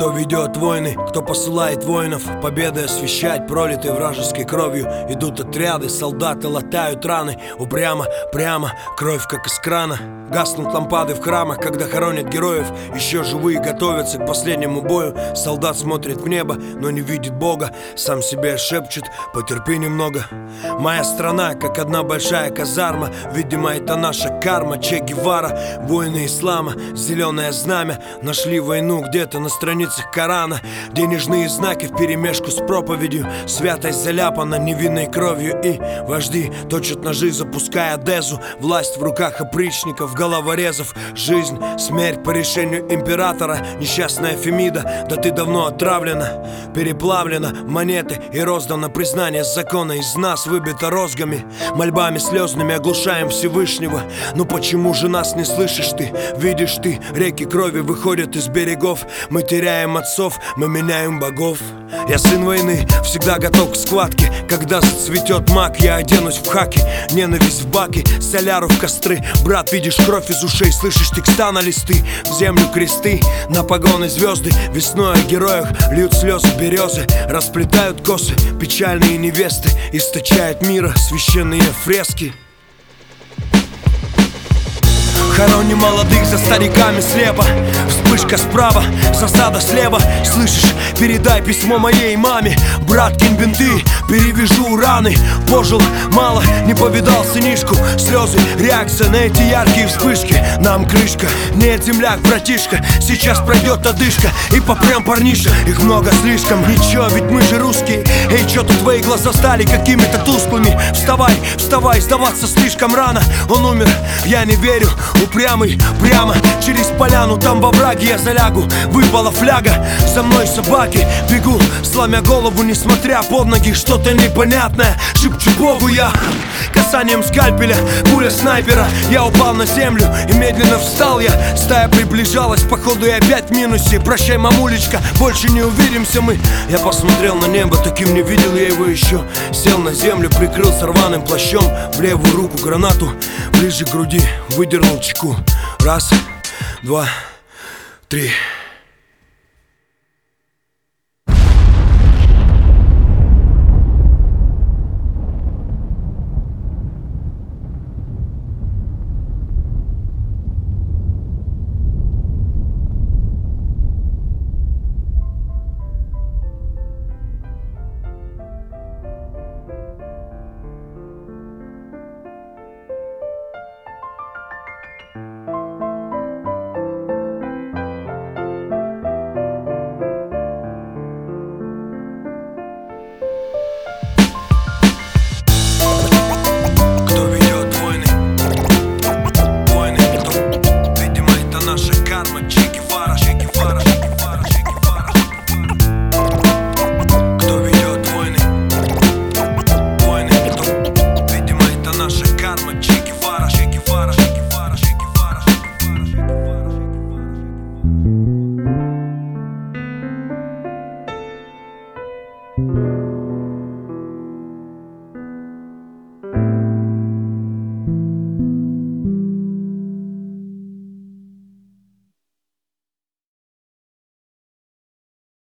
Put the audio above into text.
Кто ведет войны, кто посылает воинов, победы освещать, пролитой вражеской кровью. Идут отряды, солдаты латают раны. Упрямо, прямо, кровь как из крана. Гаснут лампады в храмах, когда хоронят героев. Еще живые готовятся к последнему бою. Солдат смотрит в небо, но не видит Бога. Сам себе шепчет: потерпи немного. Моя страна, как одна большая казарма. Видимо, это наша карма. Че Гевара, воины ислама, зеленое знамя. Нашли войну где-то на страницах Корана. Денежные знаки вперемешку с проповедью. Святость заляпана невинной кровью. И вожди точат ножи, запуская дезу. Власть в руках опричников, головорезов. Жизнь, смерть по решению императора. Несчастная Фемида, да ты давно отравлена, переплавлена монеты и роздано признание закона. Из нас выбито розгами, мольбами слезными оглушаем Всевышнего. Ну почему же нас не слышишь ты? Видишь ты, реки крови выходят из берегов. Мы теряем отцов, мы меняем богов. Я сын войны, всегда готов к схватке. Когда зацветет мак, я оденусь в хаки. Ненависть в баки, соляру в костры. Брат, видишь кровь из ушей, слышишь текста на листы. В землю кресты, на погоны звезды. Весной о героях льют слезы березы. Расплетают косы печальные невесты. Источают мира священные фрески. Хороним молодых за стариками слепо. Вспышка справа, засада слева. Слышишь, передай письмо моей маме. Брат, кинь бинты, перевяжу раны. Пожил мало, не повидал сынишку. Слезы, реакция на эти яркие вспышки. Нам крышка, нет, земляк, братишка. Сейчас пройдет одышка и попрям парниша. Их много слишком, ничего, ведь мы же русские. Эй, чё-то твои глаза стали какими-то тусклыми. Вставай, вставай, сдаваться слишком рано. Он умер, я не верю. Упрямый, прямо через поляну, там во враге я залягу. Выпала фляга, за мной собаки. Бегу, сломя голову, несмотря под ноги. Что-то непонятное, шепчу Богу я. Касанием скальпеля, пуля снайпера. Я упал на землю и медленно встал я. Стая приближалась, походу и опять в минусе. Прощай, мамулечка, больше не увидимся мы. Я посмотрел на небо, таким не видел я его еще. Сел на землю, прикрылся рваным плащом. В левую руку гранату, ближе к груди выдернул чеку. Раз, два, три.